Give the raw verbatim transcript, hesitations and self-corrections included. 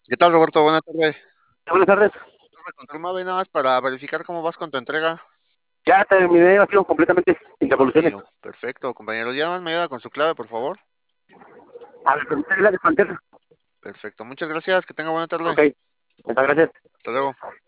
¿Qué tal, Roberto? Buenas tardes. Buenas tardes. Me confirmaba y nada más para verificar cómo vas con tu entrega. Ya terminé acción completamente sin devoluciones. Válido. Perfecto, compañero. Ya más me ayuda con su clave, por favor. A ver, permítame la de Pantera. Perfecto. Muchas gracias. Que tenga buena tarde. Ok, muchas gracias. Hasta luego.